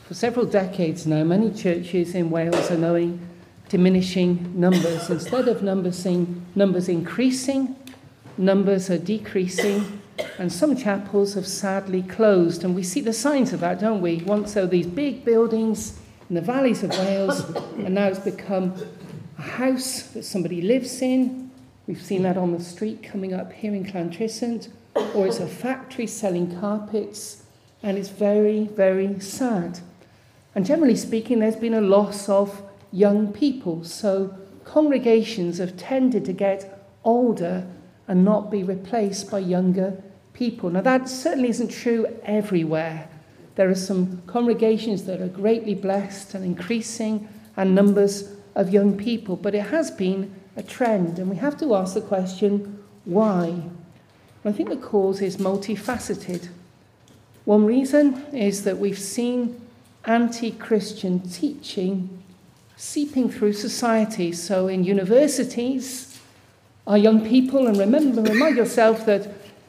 For several decades now, many churches in Wales are knowing diminishing numbers. Instead of numbers increasing, numbers are decreasing, and some chapels have sadly closed. And we see the signs of that, don't we? Once there were these big buildings in the valleys of Wales, and now it's become a house that somebody lives in. We've seen that on the street coming up here in Llantrisant, or it's a factory selling carpets, and it's very, very sad. And generally speaking, there's been a loss of young people. So congregations have tended to get older and not be replaced by younger people. Now, that certainly isn't true everywhere. There are some congregations that are greatly blessed and increasing and numbers of young people, but it has been a trend, and we have to ask the question, why? And I think the cause is multifaceted. One reason is that we've seen anti-Christian teaching seeping through society. So in universities, our young people, and remind yourself that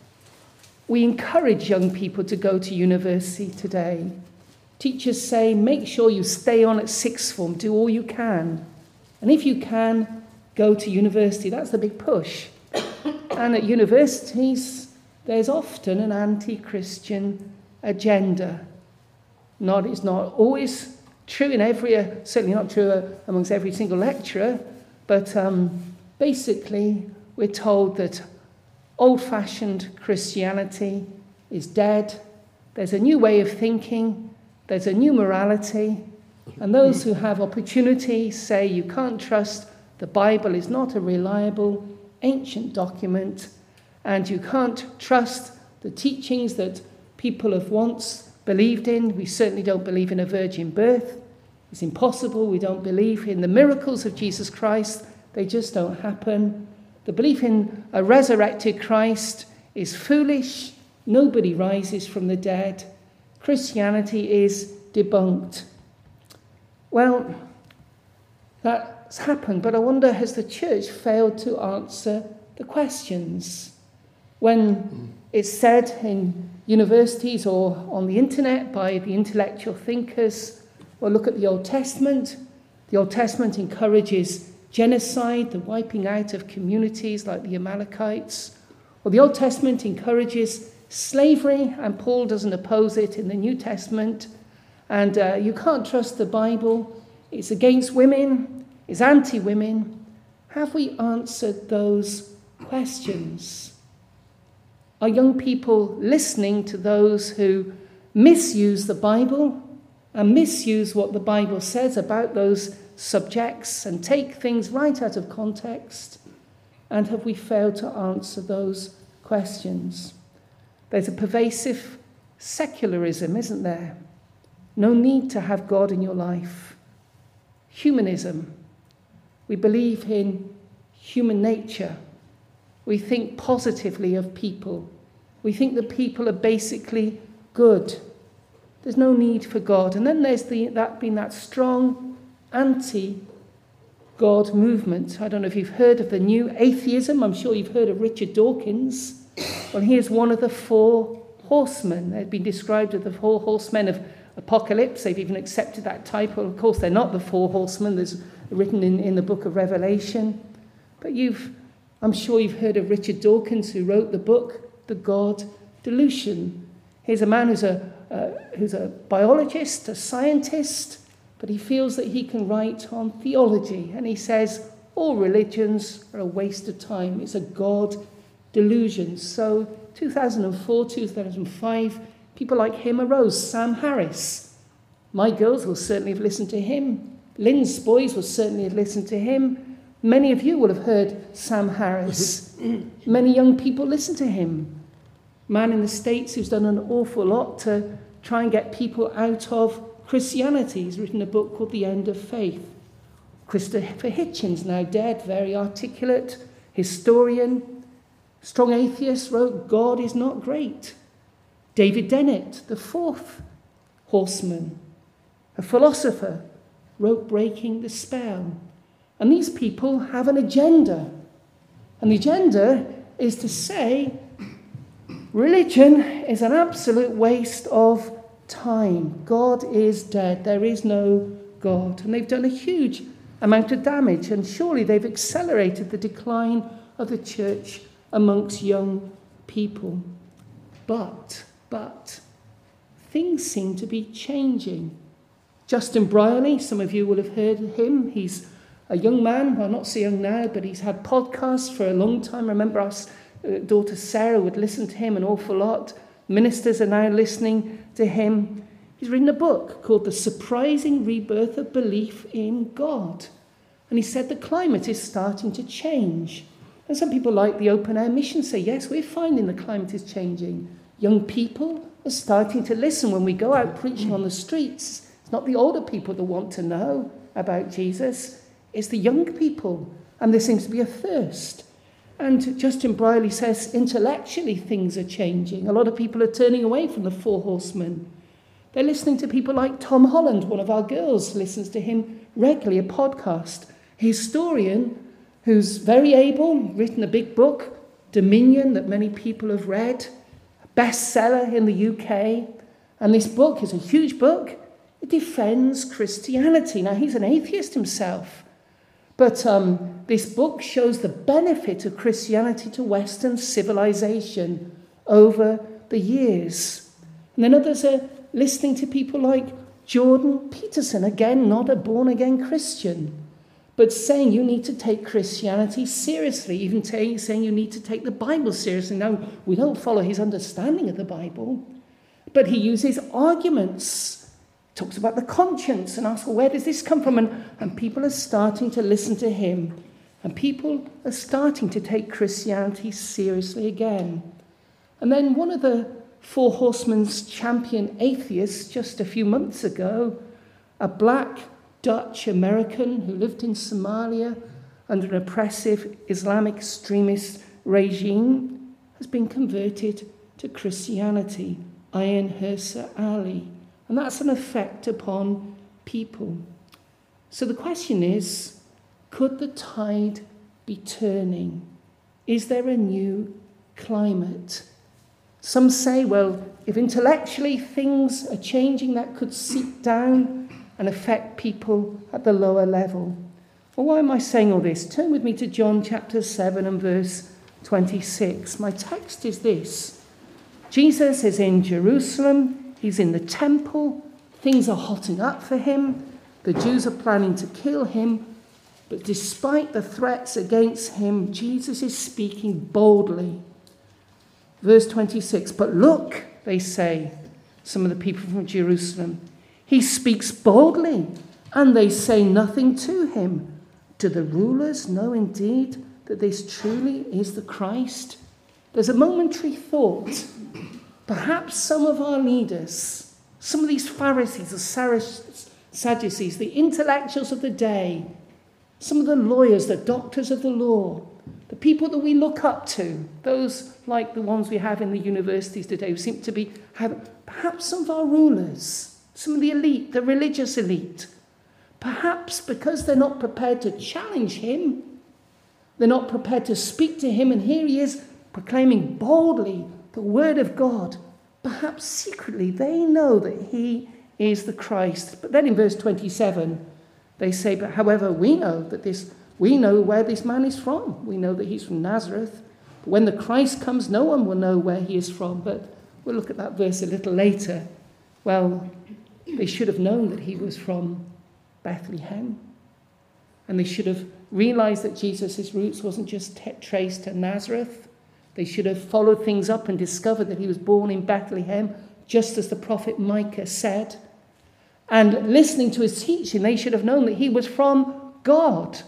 we encourage young people to go to university today. Teachers say, make sure you stay on at sixth form, do all you can. And if you can, go to university. That's the big push. And at universities, there's often an anti-Christian agenda. It's not always true in certainly not true amongst every single lecturer, but basically we're told that old-fashioned Christianity is dead. There's a new way of thinking. There's a new morality. And those who have opportunity say you can't trust the Bible is not a reliable ancient document, and you can't trust the teachings that people have once believed in. We certainly don't believe in a virgin birth. It's impossible. We don't believe in the miracles of Jesus Christ. They just don't happen. The belief in a resurrected Christ is foolish. Nobody rises from the dead. Christianity is debunked. Well, that's happened, but I wonder, has the church failed to answer the questions? When it's said in universities or on the internet by the intellectual thinkers, well, look at the Old Testament. The Old Testament encourages genocide, the wiping out of communities like the Amalekites. Or the Old Testament encourages slavery, and Paul doesn't oppose it in the New Testament. And you can't trust the Bible. It's against women. It's anti-women. Have we answered those questions? Are young people listening to those who misuse the Bible and misuse what the Bible says about those subjects and take things right out of context? And have we failed to answer those questions? There's a pervasive secularism, isn't there? No need to have God in your life. Humanism. We believe in human nature. We think positively of people. We think that people are basically good. There's no need for God. And then there's been that strong anti-God movement. I don't know if you've heard of the new atheism. I'm sure you've heard of Richard Dawkins. Well, he is one of the four horsemen. They've been described as the four horsemen of Apocalypse. They've even accepted that title. Of course, they're not the four horsemen. There's written in the book of Revelation. But I'm sure you've heard of Richard Dawkins, who wrote the book, The God Delusion. He's a man who's a biologist, a scientist, but he feels that he can write on theology. And he says all religions are a waste of time. It's a God delusion. So 2004, 2005, people like him arose. Sam Harris. My girls will certainly have listened to him. Lynn's boys will certainly have listened to him. Many of you will have heard Sam Harris. Many young people listen to him. Man in the States who's done an awful lot to try and get people out of Christianity. He's written a book called The End of Faith. Christopher Hitchens, now dead, very articulate historian, strong atheist, wrote God is Not Great. David Dennett, the fourth horseman, a philosopher, wrote Breaking the Spell. And these people have an agenda. And the agenda is to say religion is an absolute waste of time. God is dead. There is no God. And they've done a huge amount of damage, and surely they've accelerated the decline of the church amongst young people. But things seem to be changing. Justin Brierley, some of you will have heard of him. He's a young man, well, not so young now, but he's had podcasts for a long time. I remember our daughter Sarah would listen to him an awful lot. Ministers are now listening to him. He's written a book called The Surprising Rebirth of Belief in God. And he said the climate is starting to change. And some people like the open air mission say, yes, we're finding the climate is changing. Young people are starting to listen when we go out preaching on the streets. It's not the older people that want to know about Jesus. It's the young people. And there seems to be a thirst. And Justin Brierley says intellectually things are changing. A lot of people are turning away from the Four Horsemen. They're listening to people like Tom Holland. One of our girls listens to him regularly, a podcast. A historian who's very able, written a big book, Dominion, that many people have read, a bestseller in the UK. And this book is a huge book. It defends Christianity. Now, he's an atheist himself. But this book shows the benefit of Christianity to Western civilization over the years. And then others are listening to people like Jordan Peterson, again, not a born-again Christian, but saying you need to take Christianity seriously, even saying you need to take the Bible seriously. Now, we don't follow his understanding of the Bible, but he uses arguments, talks about the conscience and asks, well, where does this come from? And people are starting to listen to him, and people are starting to take Christianity seriously again. And then one of the Four Horsemen's champion atheists just a few months ago, a black Dutch American who lived in Somalia under an oppressive Islamic extremist regime, has been converted to Christianity, Ayaan Hirsi Ali. And that's an effect upon people. So the question is, could the tide be turning? Is there a new climate? Some say, well, if intellectually things are changing, that could seep down and affect people at the lower level. Well, why am I saying all this? Turn with me to John chapter 7 and verse 26. My text is this. Jesus is in Jerusalem. He's in the temple. Things are hotting up for him. The Jews are planning to kill him. But despite the threats against him, Jesus is speaking boldly. Verse 26, but look, they say, some of the people from Jerusalem, he speaks boldly, and they say nothing to him. Do the rulers know indeed that this truly is the Christ? There's a momentary thought. Perhaps some of our leaders, some of these Pharisees or Sadducees, the intellectuals of the day, some of the lawyers, the doctors of the law, the people that we look up to, those like the ones we have in the universities today who seem to be, perhaps some of our rulers, some of the elite, the religious elite, perhaps because they're not prepared to challenge him, they're not prepared to speak to him, and here he is proclaiming boldly the word of God. Perhaps secretly they know that he is the Christ. But then in verse 27, they say, but however, we know where this man is from. We know that he's from Nazareth. But when the Christ comes, no one will know where he is from. But we'll look at that verse a little later. Well, they should have known that he was from Bethlehem. And they should have realized that Jesus' roots wasn't just traced to Nazareth. They should have followed things up and discovered that he was born in Bethlehem, just as the prophet Micah said. And listening to his teaching, they should have known that he was from God.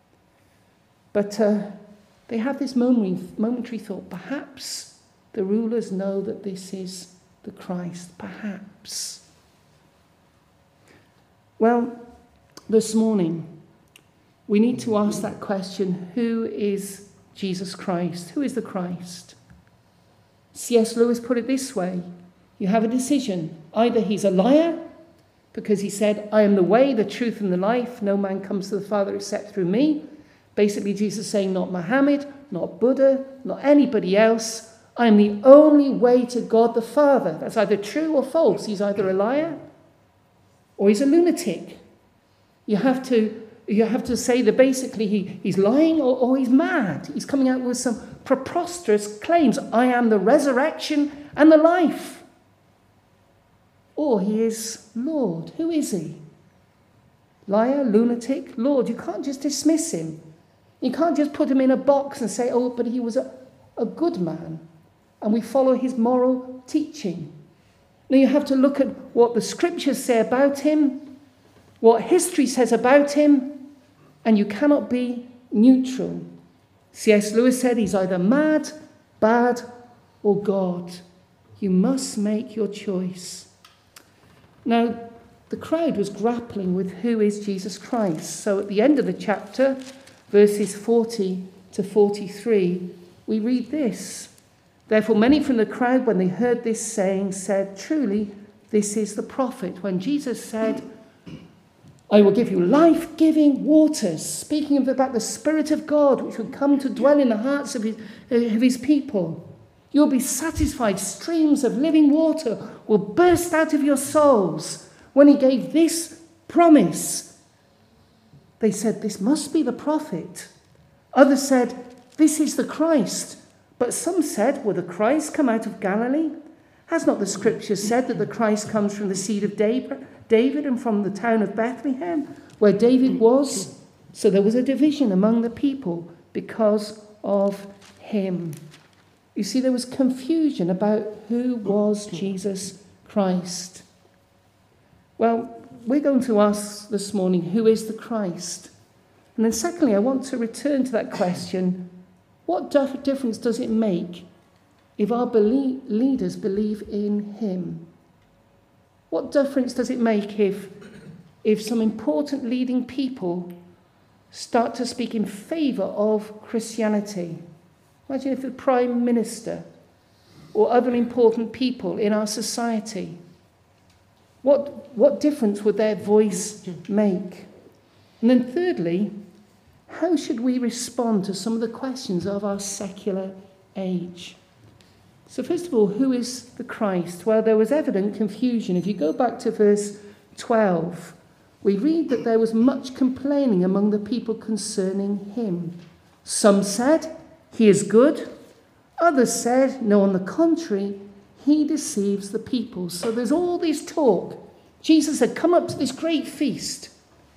But they have this momentary thought, perhaps the rulers know that this is the Christ, perhaps. Well, this morning, we need to ask that question, who is Jesus Christ? Who is the Christ? C.S. Lewis put it this way, you have a decision. Either he's a liar, because he said, I am the way, the truth, and the life. No man comes to the Father except through me. Basically, Jesus saying, not Muhammad, not Buddha, not anybody else. I am the only way to God the Father. That's either true or false. He's either a liar or he's a lunatic. You have to say that basically he's lying or he's mad. He's coming out with some preposterous claims. I am the resurrection and the life. Or he is Lord. Who is he? Liar, lunatic, Lord. You can't just dismiss him. You can't just put him in a box and say, oh, but he was a good man, and we follow his moral teaching. Now you have to look at what the scriptures say about him, what history says about him, and you cannot be neutral. C.S. Lewis said he's either mad, bad, or God. You must make your choice. Now, the crowd was grappling with who is Jesus Christ. So at the end of the chapter, verses 40 to 43, we read this. Therefore, many from the crowd, when they heard this saying, said, truly, this is the prophet. When Jesus said, I will give you life-giving waters, speaking about the Spirit of God, which will come to dwell in the hearts of his people. You'll be satisfied. Streams of living water will burst out of your souls. When he gave this promise, they said, this must be the prophet. Others said, this is the Christ. But some said, will the Christ come out of Galilee? Has not the scripture said that the Christ comes from the seed of David and from the town of Bethlehem, where David was? So there was a division among the people because of him. You see, there was confusion about who was Jesus Christ. Well, we're going to ask this morning, who is the Christ? And then secondly, I want to return to that question, what difference does it make if our leaders believe in him? What difference does it make if some important leading people start to speak in favour of Christianity? Imagine if the Prime Minister or other important people in our society, what difference would their voice make? And then thirdly, how should we respond to some of the questions of our secular age? So first of all, who is the Christ? Well, there was evident confusion. If you go back to verse 12, we read that there was much complaining among the people concerning him. Some said, he is good. Others said, no, on the contrary, he deceives the people. So there's all this talk. Jesus had come up to this great feast.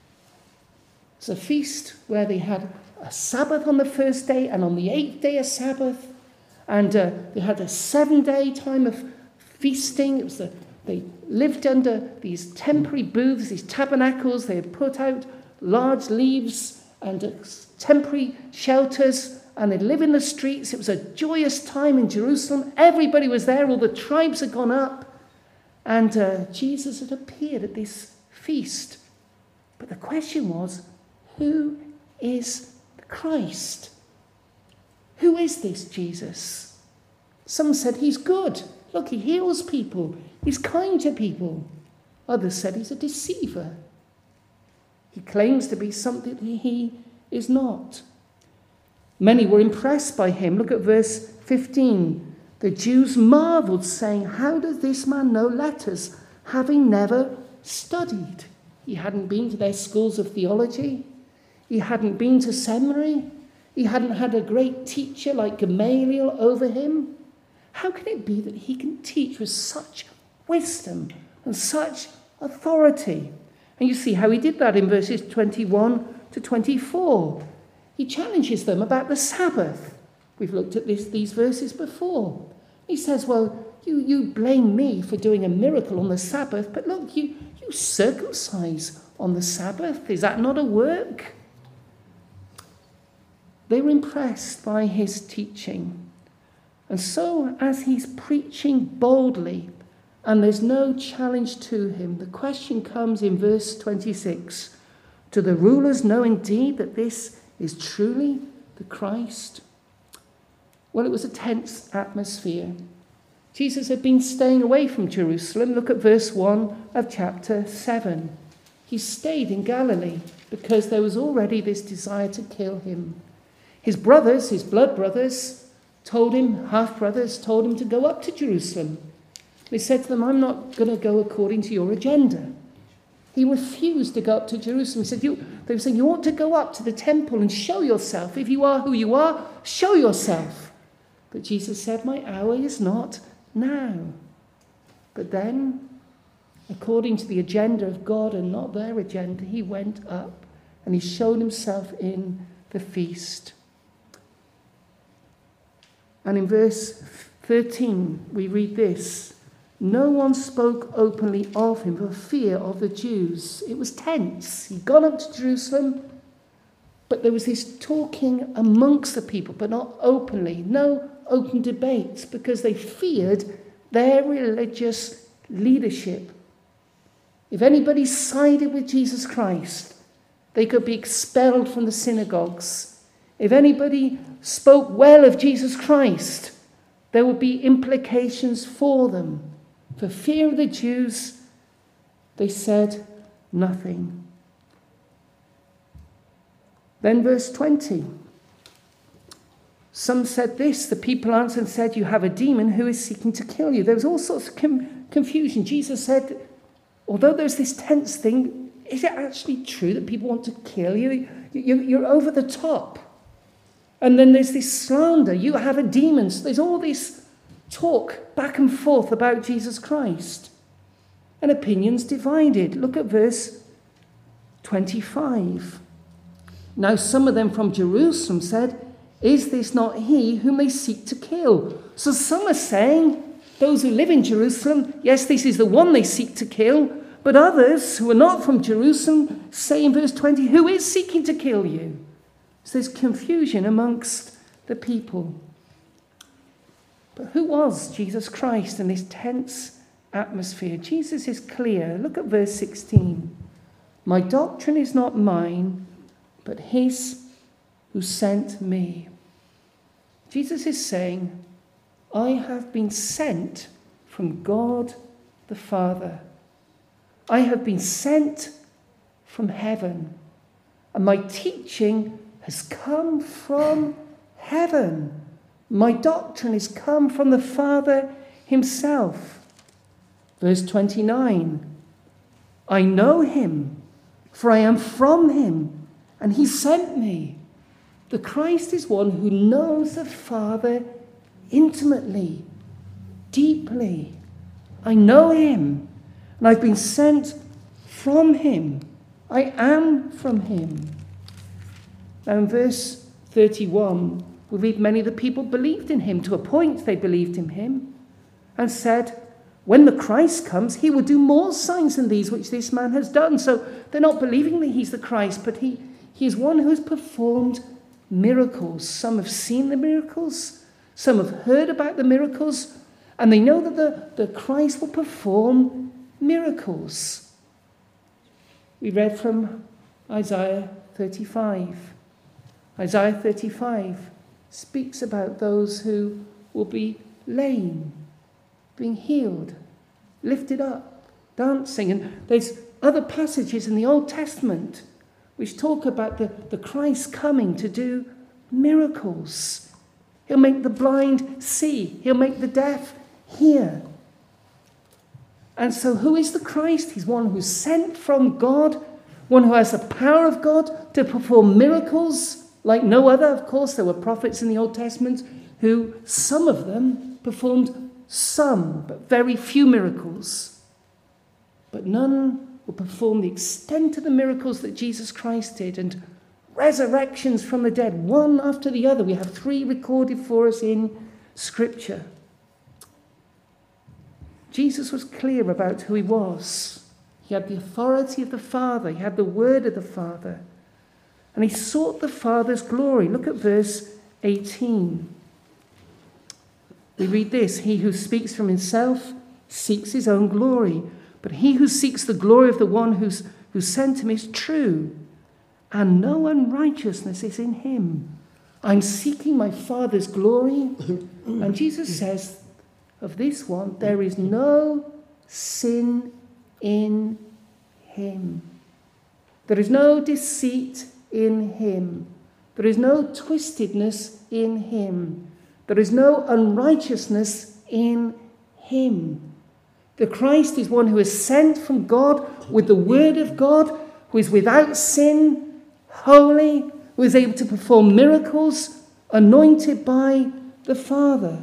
It's a feast where they had a Sabbath on the first day and on the 8th day a Sabbath. And they had a 7-day time of feasting. They lived under these temporary booths, these tabernacles. They had put out large leaves and temporary shelters, and they'd live in the streets. It was a joyous time in Jerusalem. Everybody was there. All the tribes had gone up. And Jesus had appeared at this feast. But the question was, who is the Christ? Who is this Jesus? Some said he's good. Look, he heals people. He's kind to people. Others said he's a deceiver. He claims to be something he is not. Many were impressed by him. Look at verse 15. The Jews marveled, saying, how does this man know letters, having never studied? He hadn't been to their schools of theology. He hadn't been to seminary. He hadn't had a great teacher like Gamaliel over him. How can it be that he can teach with such wisdom and such authority? And you see how he did that in verses 21 to 24. He challenges them about the Sabbath. We've looked at these verses before. He says, well, you blame me for doing a miracle on the Sabbath, but look, you circumcise on the Sabbath. Is that not a work? They were impressed by his teaching. And so, as he's preaching boldly, and there's no challenge to him, the question comes in verse 26. Do the rulers know indeed that this is truly the Christ? Well, it was a tense atmosphere. Jesus had been staying away from Jerusalem. Look at verse 1 of chapter 7. He stayed in Galilee because there was already this desire to kill him. His brothers, his blood brothers, told him, half-brothers, told him to go up to Jerusalem. They said to them, I'm not going to go according to your agenda. He refused to go up to Jerusalem. He said, they were saying, you ought to go up to the temple and show yourself. If you are who you are, show yourself. But Jesus said, my hour is not now. But then, according to the agenda of God and not their agenda, he went up and he showed himself in the feast. And in verse 13, we read this. No one spoke openly of him for fear of the Jews. It was tense. He'd gone up to Jerusalem, but there was this talking amongst the people, but not openly. No open debates, because they feared their religious leadership. If anybody sided with Jesus Christ, they could be expelled from the synagogues. If anybody spoke well of Jesus Christ, there would be implications for them. For fear of the Jews, they said nothing. Then verse 20. Some said this. The people answered and said, you have a demon who is seeking to kill you. There was all sorts of confusion. Jesus said, although there's this tense thing, is it actually true that people want to kill you? You're over the top. And then there's this slander. You have a demon. So there's all this talk back and forth about Jesus Christ. And opinions divided. Look at verse 25. Now some of them from Jerusalem said, is this not he whom they seek to kill? So some are saying, those who live in Jerusalem, yes, this is the one they seek to kill. But others who are not from Jerusalem say in verse 20, who is seeking to kill you? So there's confusion amongst the people. But who was Jesus Christ in this tense atmosphere? Jesus is clear. Look at verse 16. My doctrine is not mine, but his who sent me. Jesus is saying, I have been sent from God the Father. I have been sent from heaven, and my teaching has come from heaven. My doctrine has come from the Father himself. Verse 29, I know him, for I am from him, and he sent me. The Christ is one who knows the Father intimately, deeply. I know him, and I've been sent from him. I am from him. Now in verse 31, we read many of the people believed in him. To a point they believed in him and said, when the Christ comes, he will do more signs than these which this man has done. So they're not believing that he's the Christ, but he is one who has performed miracles. Some have seen the miracles, some have heard about the miracles, and they know that the Christ will perform miracles. We read from Isaiah 35. Isaiah 35 speaks about those who will be lame, being healed, lifted up, dancing. And there's other passages in the Old Testament which talk about the Christ coming to do miracles. He'll make the blind see. He'll make the deaf hear. And so who is the Christ? He's one who's sent from God, one who has the power of God to perform miracles like no other. Of course, there were prophets in the Old Testament who, some of them, performed some, but very few miracles. But none will perform the extent of the miracles that Jesus Christ did, and resurrections from the dead, one after the other. We have 3 recorded for us in Scripture. Jesus was clear about who he was. He had the authority of the Father. He had the word of the Father. And he sought the Father's glory. Look at verse 18. We read this, he who speaks from himself seeks his own glory, but he who seeks the glory of the one who sent him is true, and no unrighteousness is in him. I'm seeking my Father's glory. And Jesus says of this one, there is no sin in him. There is no deceit in him. There is no twistedness in him. There is no unrighteousness in him. The Christ is one who is sent from God with the word of God, who is without sin, holy, who is able to perform miracles, anointed by the Father.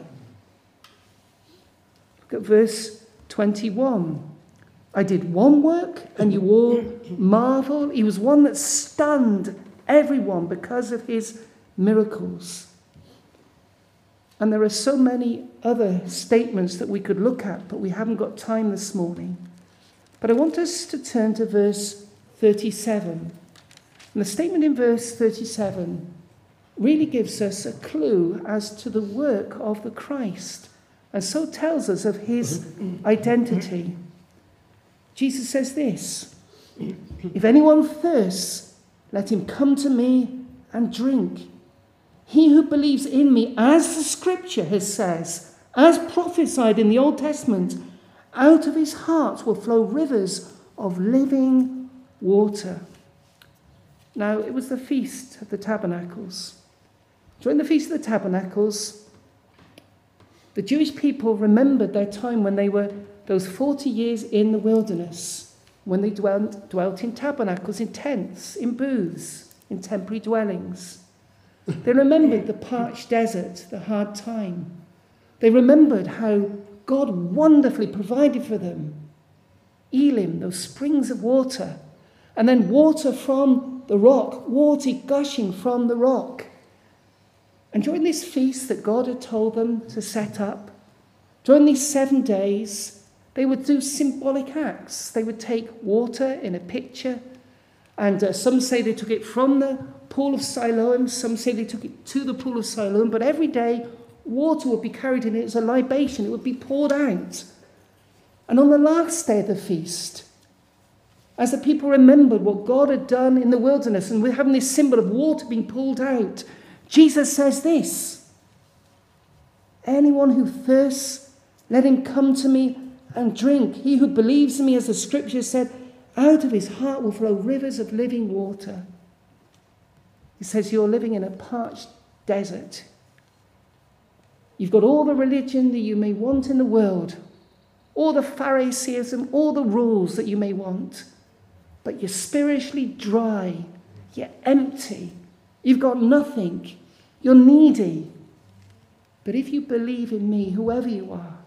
Look at verse 21. I did one work and you all marvel. He was one that stunned everyone because of his miracles. And there are so many other statements that we could look at, but we haven't got time this morning. But I want us to turn to verse 37. And the statement in verse 37 really gives us a clue as to the work of the Christ, and so tells us of his identity. Jesus says this, if anyone thirsts, let him come to me and drink. He who believes in me, as the scripture has says, as prophesied in the Old Testament, out of his heart will flow rivers of living water. Now, it was the Feast of the Tabernacles. During the Feast of the Tabernacles, the Jewish people remembered their time when they were those 40 years in the wilderness, when they dwelt in tabernacles, in tents, in booths, in temporary dwellings. They remembered the parched desert, the hard time. They remembered how God wonderfully provided for them. Elim, those springs of water, and then water from the rock, water gushing from the rock. And during this feast that God had told them to set up, during these 7 days, they would do symbolic acts. They would take water in a pitcher, and some say they took it from the pool of Siloam, some say they took it to the pool of Siloam, but every day water would be carried in it as a libation. It would be poured out. And on the last day of the feast, as the people remembered what God had done in the wilderness, and we're having this symbol of water being pulled out, Jesus says this, anyone who thirsts, let him come to me and drink. He who believes in me, as the scripture said, out of his heart will flow rivers of living water. He says you're living in a parched desert. You've got all the religion that you may want in the world, all the Pharisaism, all the rules that you may want, but you're spiritually dry, you're empty, you've got nothing, you're needy. But if you believe in me, whoever you are,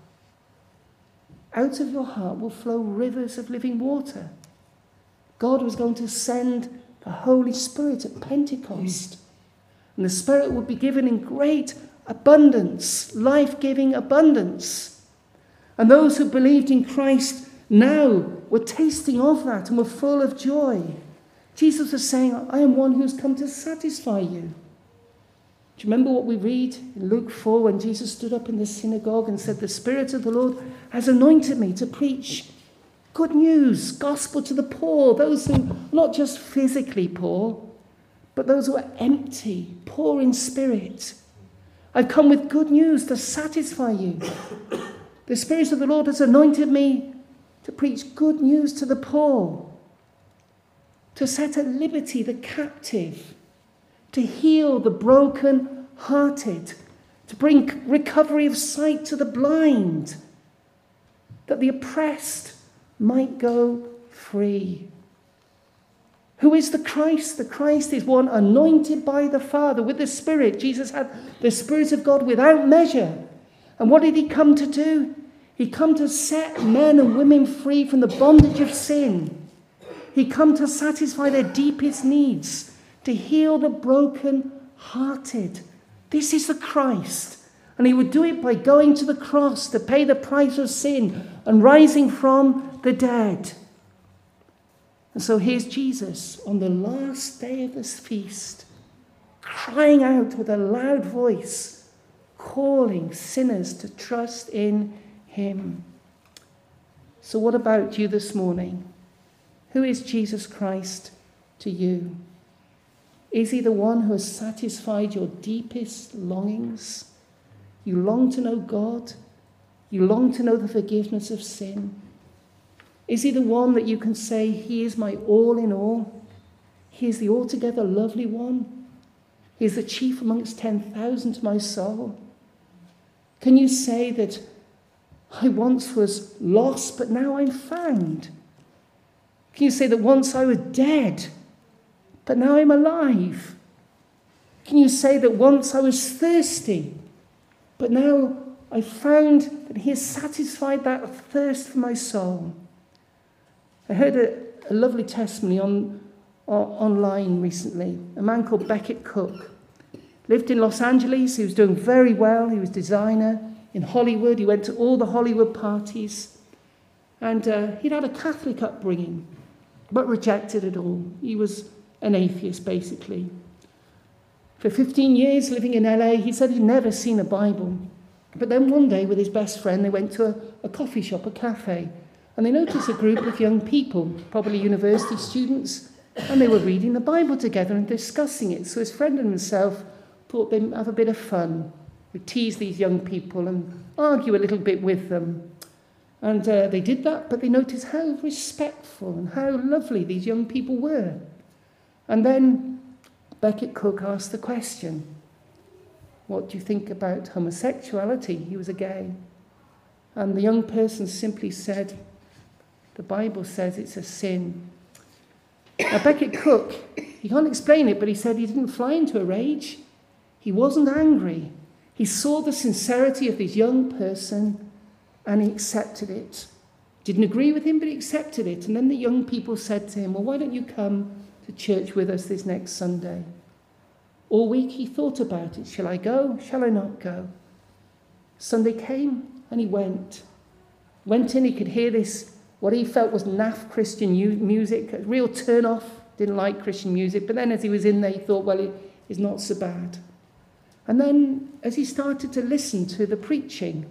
out of your heart will flow rivers of living water. God was going to send the Holy Spirit at Pentecost. And the Spirit would be given in great abundance, life-giving abundance. And those who believed in Christ now were tasting of that and were full of joy. Jesus was saying, I am one who's come to satisfy you. Do you remember what we read in Luke 4 when Jesus stood up in the synagogue and said, the Spirit of the Lord has anointed me to preach good news, gospel to the poor, those who are not just physically poor, but those who are empty, poor in spirit. I've come with good news to satisfy you. The Spirit of the Lord has anointed me to preach good news to the poor, to set at liberty the captive, to heal the broken-hearted, to bring recovery of sight to the blind, that the oppressed might go free. Who is the Christ? The Christ is one anointed by the Father with the Spirit. Jesus had the Spirit of God without measure. And what did he come to do? He come to set men and women free from the bondage of sin. He come to satisfy their deepest needs, to heal the broken-hearted. This is the Christ. And he would do it by going to the cross to pay the price of sin and rising from the dead. And so here's Jesus on the last day of this feast, crying out with a loud voice, calling sinners to trust in him. So what about you this morning? Who is Jesus Christ to you? Is he the one who has satisfied your deepest longings? You long to know God. You long to know the forgiveness of sin. Is he the one that you can say, he is my all in all? He is the altogether lovely one. He is the chief amongst 10,000 to my soul. Can you say that I once was lost, but now I'm found? Can you say that once I was dead, but now I'm alive? Can you say that once I was thirsty, but now I found that he has satisfied that thirst for my soul? I heard a lovely testimony online recently. A man called Beckett Cook lived in Los Angeles. He was doing very well. He was designer in Hollywood. He went to all the Hollywood parties. And he'd had a Catholic upbringing, but rejected it all. He was an atheist, basically. For 15 years living in LA, he said he'd never seen a Bible. But then one day with his best friend, they went to a coffee shop, a cafe, and they noticed a group of young people, probably university students, and they were reading the Bible together and discussing it. So his friend and himself thought they'd have a bit of fun. They'd tease these young people and argue a little bit with them. And they did that, but they noticed how respectful and how lovely these young people were. And then Beckett Cook asked the question, what do you think about homosexuality? He was a gay. And the young person simply said, the Bible says it's a sin. Now Beckett Cook, he can't explain it, but he said he didn't fly into a rage. He wasn't angry. He saw the sincerity of this young person and he accepted it. Didn't agree with him, but he accepted it. And then the young people said to him, well, why don't you come to church with us this next Sunday? All week he thought about it. Shall I go? Shall I not go? Sunday came and he went. Went in, he could hear this, what he felt was naff Christian music, a real turn-off. Didn't like Christian music. But then as he was in there, he thought, well, it's not so bad. And then as he started to listen to the preaching,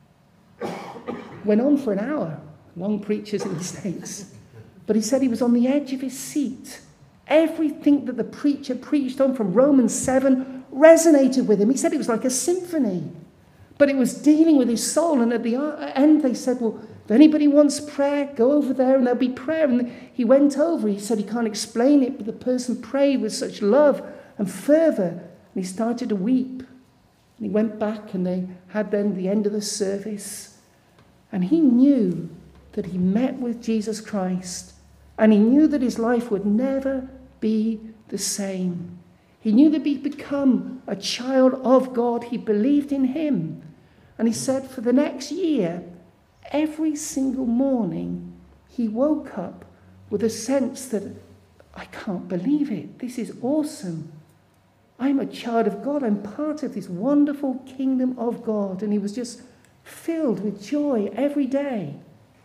went on for an hour. Long preachers in the States. But he said he was on the edge of his seat. Everything that the preacher preached on from Romans 7 resonated with him. He said it was like a symphony. But it was dealing with his soul. And at the end they said, well, if anybody wants prayer, go over there and there'll be prayer. And he went over. He said he can't explain it, but the person prayed with such love and fervour. And he started to weep. And he went back and they had then the end of the service. And he knew that he met with Jesus Christ. And he knew that his life would never be the same. He knew that he'd become a child of God. He believed in him. And he said for the next year, every single morning, he woke up with a sense that, I can't believe it. This is awesome. I'm a child of God. I'm part of this wonderful kingdom of God. And he was just filled with joy every day.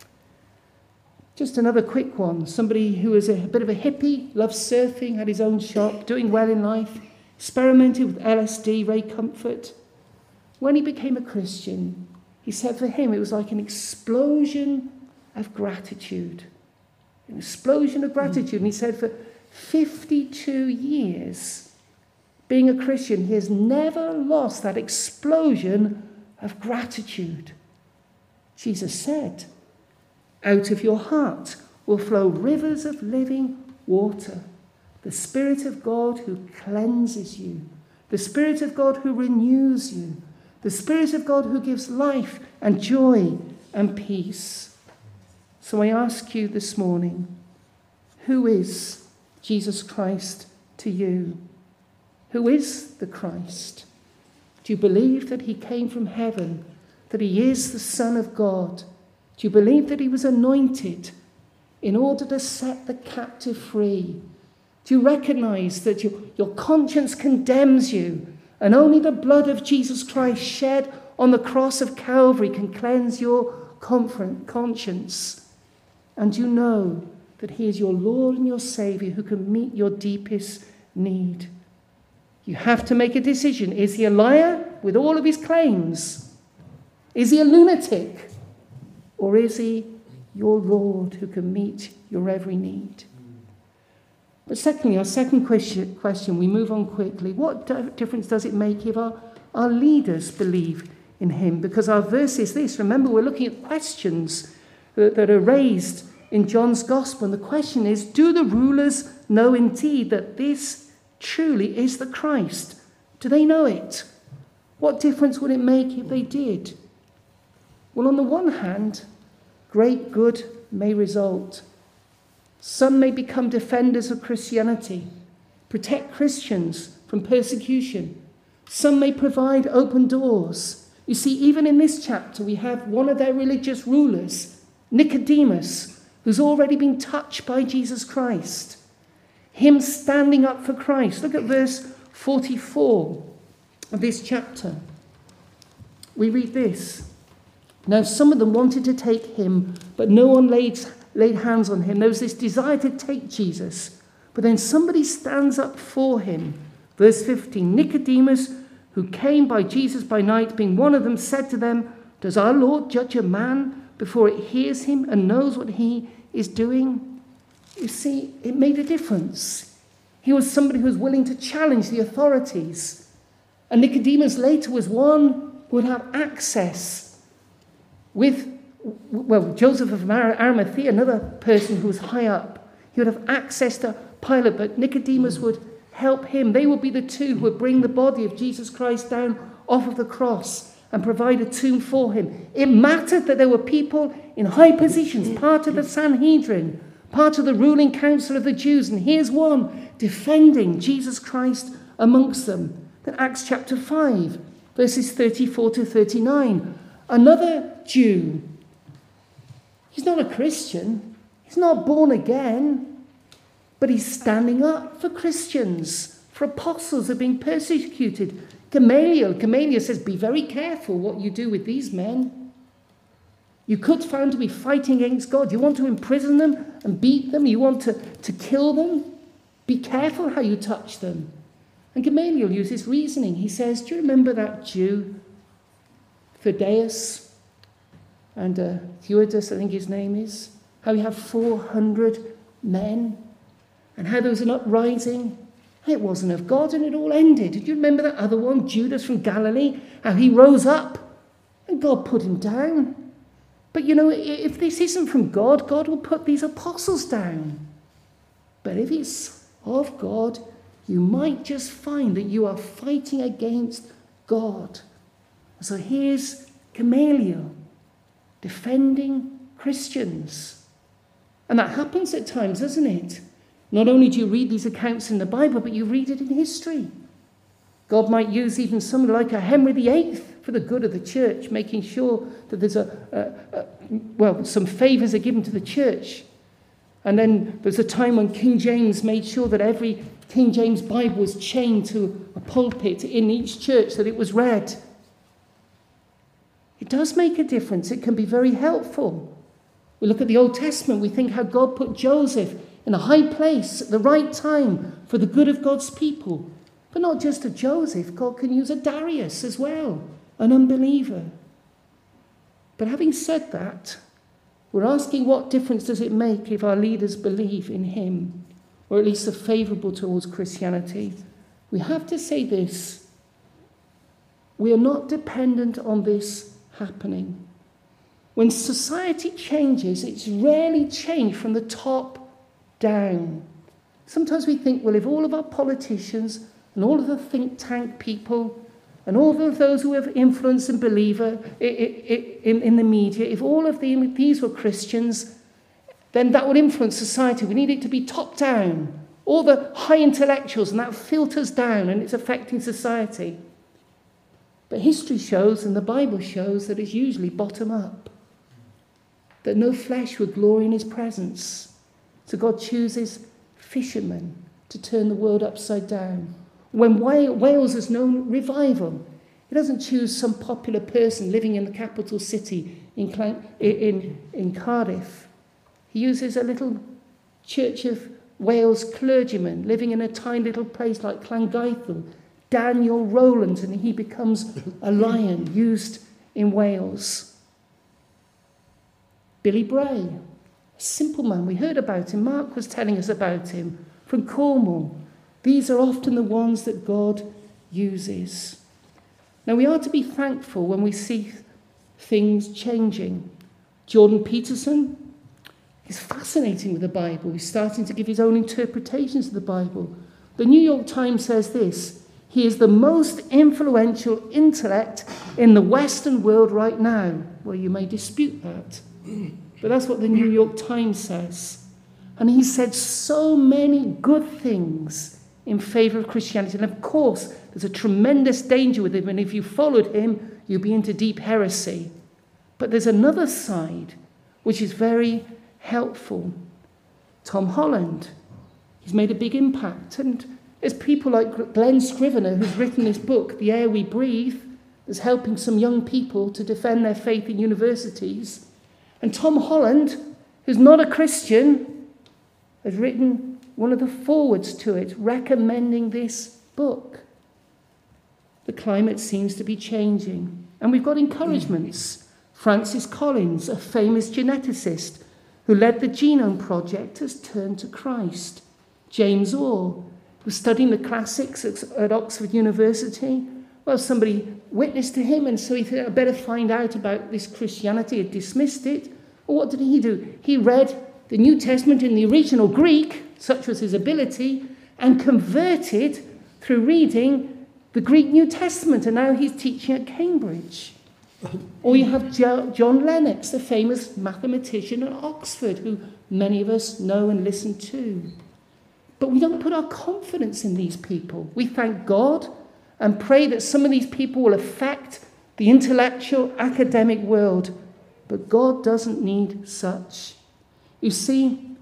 Just another quick one. Somebody who was a bit of a hippie, loved surfing, had his own shop, doing well in life, experimented with LSD, Ray Comfort. When he became a Christian, he said for him it was like an explosion of gratitude. An explosion of gratitude. And he said for 52 years, being a Christian, he has never lost that explosion of gratitude. Jesus said, out of your heart will flow rivers of living water. The Spirit of God who cleanses you. The Spirit of God who renews you. The Spirit of God who gives life and joy and peace. So I ask you this morning, who is Jesus Christ to you? Who is the Christ? Do you believe that he came from heaven, that he is the Son of God? Do you believe that he was anointed in order to set the captive free? Do you recognize that your conscience condemns you and only the blood of Jesus Christ shed on the cross of Calvary can cleanse your conscience? And you know that he is your Lord and your Saviour who can meet your deepest need. You have to make a decision. Is he a liar with all of his claims? Is he a lunatic? Or is he your Lord who can meet your every need? But secondly, our second question, we move on quickly. What difference does it make if our leaders believe in him? Because our verse is this. Remember, we're looking at questions that are raised in John's Gospel. And the question is, do the rulers know indeed that this truly is the Christ? Do they know it? What difference would it make if they did? Well, on the one hand, great good may result. Some may become defenders of Christianity, protect Christians from persecution. Some may provide open doors. You see, even in this chapter, we have one of their religious rulers, Nicodemus, who's already been touched by Jesus Christ. Him standing up for Christ. Look at verse 44 of this chapter. We read this. Now, some of them wanted to take him, but no one laid hands on him. There was this desire to take Jesus. But then somebody stands up for him. Verse 15, Nicodemus, who came by Jesus by night, being one of them, said to them, does our Lord judge a man before it hears him and knows what he is doing? You see, it made a difference. He was somebody who was willing to challenge the authorities. And Nicodemus later was one who would have access with, Joseph of Arimathea, another person who was high up. He would have access to Pilate, but Nicodemus would help him. They would be the two who would bring the body of Jesus Christ down off of the cross and provide a tomb for him. It mattered that there were people in high positions, part of the Sanhedrin, part of the ruling council of the Jews, and here's one defending Jesus Christ amongst them. Then Acts chapter 5, verses 34 to 39. Another Jew. He's not a Christian. He's not born again. But he's standing up for Christians, for apostles who are being persecuted. Gamaliel says, be very careful what you do with these men. You could find to be fighting against God. You want to imprison them and beat them. You want to kill them. Be careful how you touch them. And Gamaliel uses reasoning. He says, do you remember that Jew, Thaddeus and Theudas, I think his name is? How he had 400 men? And how there was an uprising. It wasn't of God, and it all ended. Did you remember that other one, Judas from Galilee? How he rose up and God put him down. But you know, if this isn't from God, God will put these apostles down. But if it's of God, you might just find that you are fighting against God. So here's Gamaliel defending Christians. And that happens at times, doesn't it? Not only do you read these accounts in the Bible, but you read it in history. God might use even someone like a Henry VIII for the good of the church, making sure that there's some favours are given to the church. And then there's a time when King James made sure that every King James Bible was chained to a pulpit in each church, that it was read. It does make a difference. It can be very helpful. We look at the Old Testament, we think how God put Joseph in a high place at the right time for the good of God's people. But not just a Joseph, God can use a Darius as well, an unbeliever. But having said that, we're asking what difference does it make if our leaders believe in him, or at least are favourable towards Christianity? We have to say this. We are not dependent on this happening. When society changes, it's rarely changed from the top down. Sometimes we think, well, if all of our politicians and all of the think tank people and all of those who have influence and believer in the media, if all of these were Christians, then that would influence society. We need it to be top down. All the high intellectuals, and that filters down and it's affecting society. But history shows and the Bible shows that it's usually bottom up. That no flesh would glory in his presence. So God chooses fishermen to turn the world upside down. When Wales has known revival, he doesn't choose some popular person living in the capital city in Cardiff. He uses a little Church of Wales clergyman living in a tiny little place like Llangollen, Daniel Rowland, and he becomes a lion used in Wales. Billy Bray, a simple man, we heard about him. Mark was telling us about him, from Cornwall. These are often the ones that God uses. Now, we are to be thankful when we see things changing. Jordan Peterson is fascinating with the Bible. He's starting to give his own interpretations of the Bible. The New York Times says this: He is the most influential intellect in the Western world right now. Well, you may dispute that, but that's what the New York Times says. And he said so many good things in favor of Christianity. And of course, there's a tremendous danger with him, and if you followed him, you'll be into deep heresy. But there's another side which is very helpful. Tom Holland, he's made a big impact. And there's people like Glenn Scrivener, who's written this book, The Air We Breathe, that's helping some young people to defend their faith in universities. And Tom Holland, who's not a Christian, has written one of the forwards to it, recommending this book. The climate seems to be changing. And we've got encouragements. Francis Collins, a famous geneticist who led the Genome Project, has turned to Christ. James Orr was studying the classics at Oxford University. Well, somebody witnessed to him, and so he thought, I better find out about this Christianity. He dismissed it. Well, what did he do? He read the New Testament in the original Greek, such was his ability, and converted through reading the Greek New Testament, and now he's teaching at Cambridge. Or you have John Lennox, the famous mathematician at Oxford, who many of us know and listen to. But we don't put our confidence in these people. We thank God and pray that some of these people will affect the intellectual, academic world. But God doesn't need such. You see,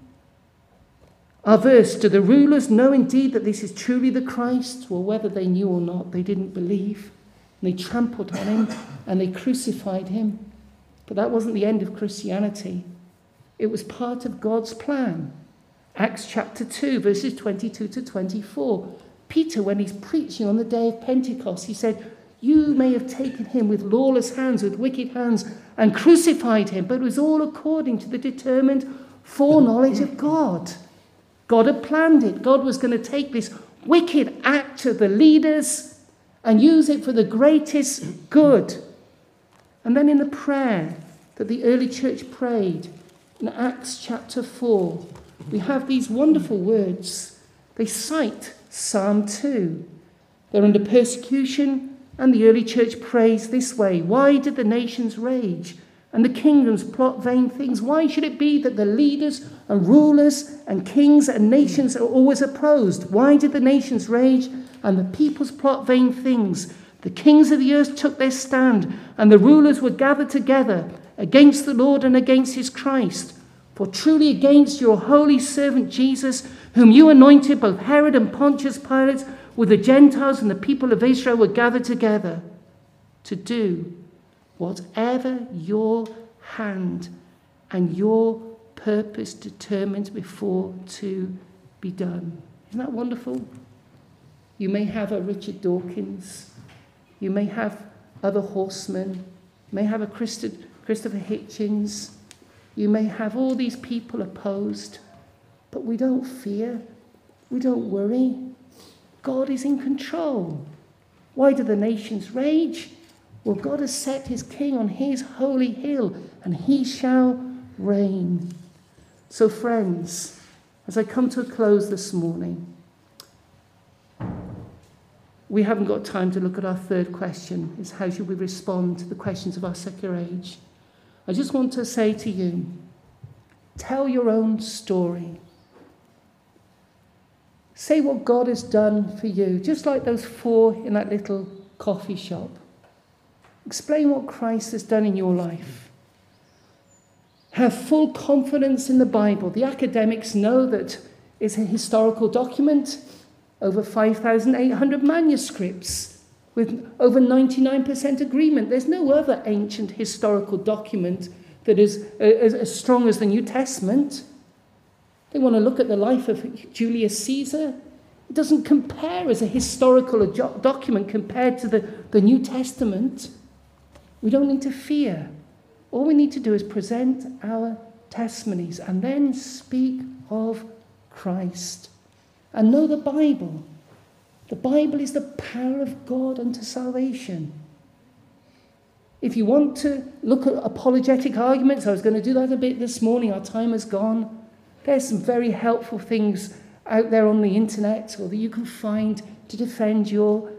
our verse, do the rulers know indeed that this is truly the Christ? Well, whether they knew or not, they didn't believe. And they trampled on him and they crucified him. But that wasn't the end of Christianity. It was part of God's plan. Acts chapter 2, verses 22 to 24. Peter, when he's preaching on the day of Pentecost, he said, you may have taken him with lawless hands, with wicked hands, and crucified him, but it was all according to the determined foreknowledge of God. God had planned it. God was going to take this wicked act of the leaders and use it for the greatest good. And then in the prayer that the early church prayed in Acts chapter 4, we have these wonderful words. They cite Psalm 2. They're under persecution, and the early church prays this way. Why did the nations rage and the kingdoms plot vain things? Why should it be that the leaders and rulers and kings and nations are always opposed? Why did the nations rage and the peoples plot vain things? The kings of the earth took their stand, and the rulers were gathered together against the Lord and against his Christ. For truly against your holy servant Jesus, whom you anointed, both Herod and Pontius Pilate, with the Gentiles and the people of Israel were gathered together to do whatever your hand and your purpose determined before to be done. Isn't that wonderful? You may have a Richard Dawkins. You may have other horsemen. You may have a Christopher Hitchens. You may have all these people opposed. But we don't fear. We don't worry. God is in control. Why do the nations rage? Well, God has set his king on his holy hill, and he shall reign. So, friends, as I come to a close this morning, we haven't got time to look at our third question, is how should we respond to the questions of our secular age? I just want to say to you, tell your own story. Say what God has done for you, just like those four in that little coffee shop. Explain what Christ has done in your life. Have full confidence in the Bible. The academics know that it's a historical document, over 5,800 manuscripts, with over 99% agreement. There's no other ancient historical document that is as strong as the New Testament. They want to look at the life of Julius Caesar. It doesn't compare as a historical document compared to the New Testament. We don't need to fear. All we need to do is present our testimonies and then speak of Christ. And know the Bible. The Bible is the power of God unto salvation. If you want to look at apologetic arguments, I was going to do that a bit this morning, our time has gone. There's some very helpful things out there on the internet or that you can find to defend your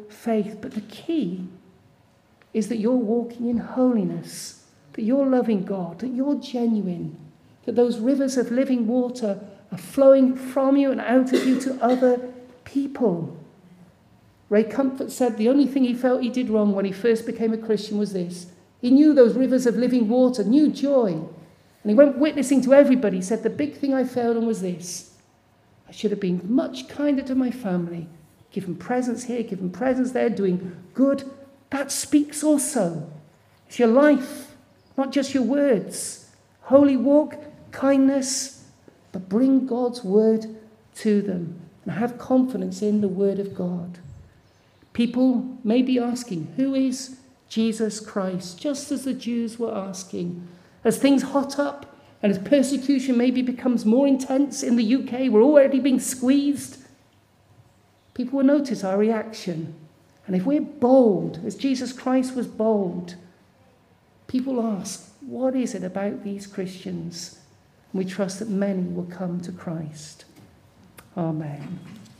faith. But the key is that you're walking in holiness, that you're loving God, that you're genuine, that those rivers of living water are flowing from you and out of you to other people. Ray Comfort said the only thing he felt he did wrong when he first became a Christian was this. He knew those rivers of living water, knew joy. And he went witnessing to everybody. He said, the big thing I failed on was this. I should have been much kinder to my family, given presents here, given presents there, doing good. That speaks also. It's your life, not just your words. Holy walk, kindness, but bring God's word to them and have confidence in the word of God. People may be asking, who is Jesus Christ? Just as the Jews were asking. As things hot up and as persecution maybe becomes more intense in the UK, we're already being squeezed. People will notice our reaction. And if we're bold, as Jesus Christ was bold, people ask, what is it about these Christians? And we trust that many will come to Christ. Amen.